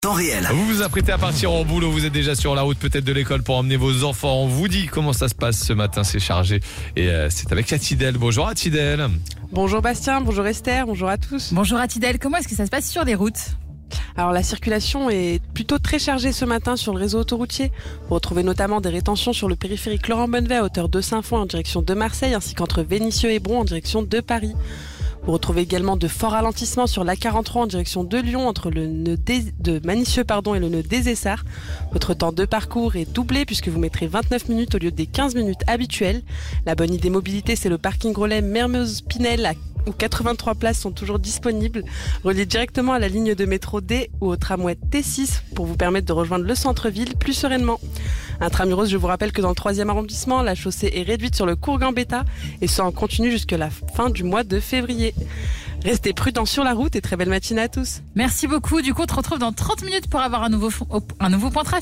temps réel. Vous vous apprêtez à partir au boulot, vous êtes déjà sur la route peut-être de l'école pour emmener vos enfants. On vous dit comment ça se passe ce matin, c'est chargé. Et c'est avec Atidel. Bonjour Atidel. Bonjour Bastien, bonjour Esther, bonjour à tous. Bonjour Atidel, comment est-ce que ça se passe sur les routes ? Alors la circulation est plutôt très chargée ce matin sur le réseau autoroutier. Vous retrouvez notamment des rétentions sur le périphérique Laurent-Bonnevet à hauteur de Saint-Fond en direction de Marseille ainsi qu'entre Vénissieux et Bron en direction de Paris. Vous retrouvez également de forts ralentissements sur l'A43 en direction de Lyon entre le nœud de Manicieux et le nœud des Essarts. Votre temps de parcours est doublé puisque vous mettrez 29 minutes au lieu des 15 minutes habituelles. La bonne idée mobilité, c'est le parking relais Mermoz-Pinel où 83 places sont toujours disponibles, reliées directement à la ligne de métro D ou au tramway T6 pour vous permettre de rejoindre le centre-ville plus sereinement. Intramuros, je vous rappelle que dans le 3e arrondissement, la chaussée est réduite sur le cours Gambetta et ça en continue jusqu'à la fin du mois de février. Restez prudents sur la route et très belle matinée à tous. Merci beaucoup, du coup on te retrouve dans 30 minutes pour avoir un nouveau point trafic.